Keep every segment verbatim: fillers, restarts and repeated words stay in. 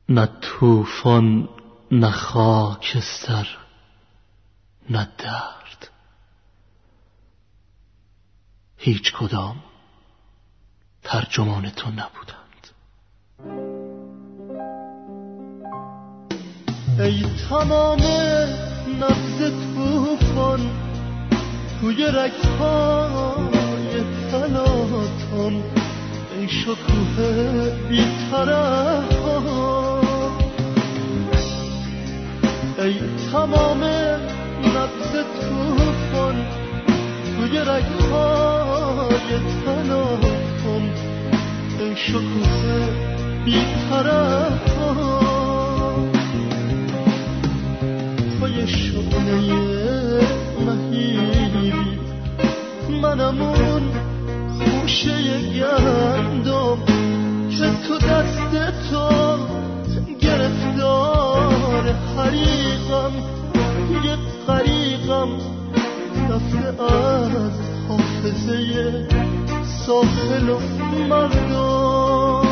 نه طوفان نه خاکستر نه درد، هیچ کدام ترجمان تو نبودند. ای تمام نبض طوفان توی رگ‌های تلاطم، ای شکوه بی‌طرفان، ای تمام نبض طوفان توی رگ‌های تلاطم، ای شکوه بی‌طرفان، توی شعله مهیبی منم اون خوشه گندم که تو دست تو گرفتار حریقم، یه غریقم رفته از حافظه ساحل و مردم.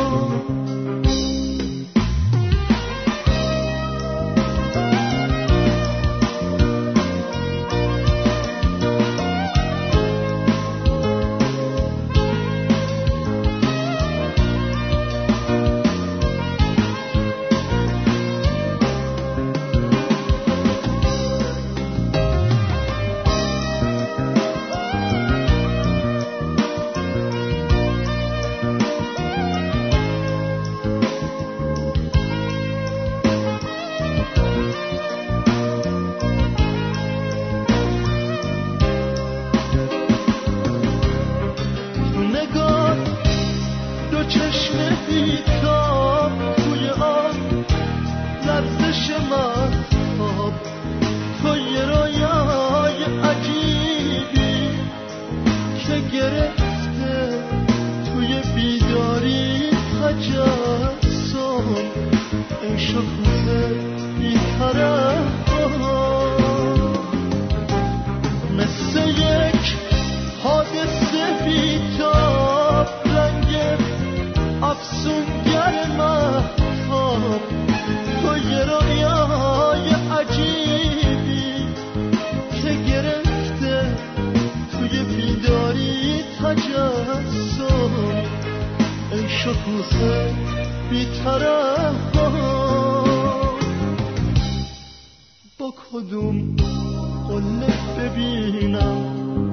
با کدوم قله ببینم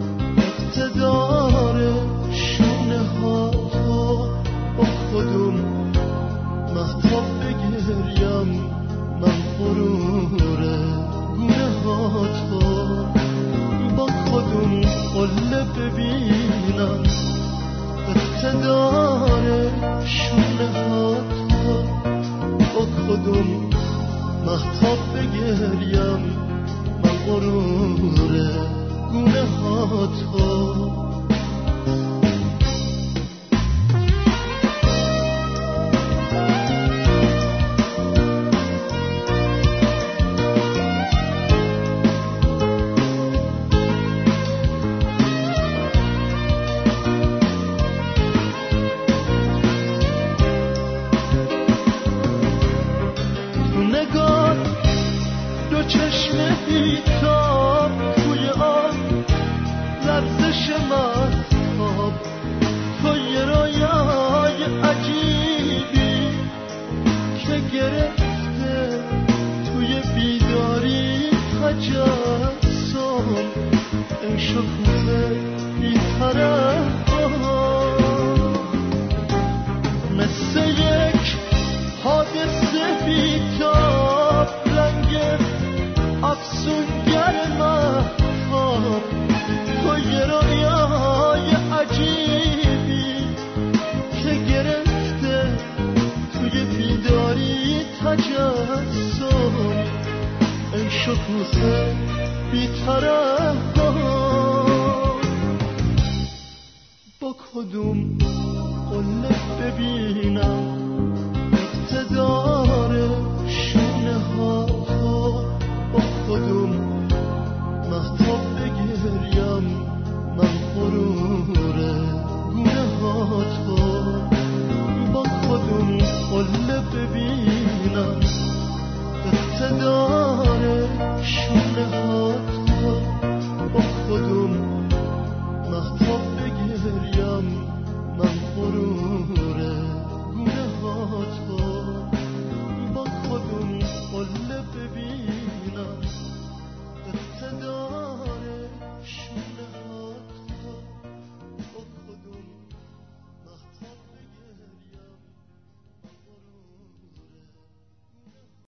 اقتدار شونه ها تو، با کدوم مهتاب بگریم من غرور گونه ها تو، با کدوم قله ببینم اقتدار شونه ها تو، با کدوم مهتاب بگریم من غرور گونه ها تو. با کدوم قله ببینم اقتدار شونه ها تو، با کدوم مهتاب بگریم من غرور گونه ها تو، با کدوم قله ببینم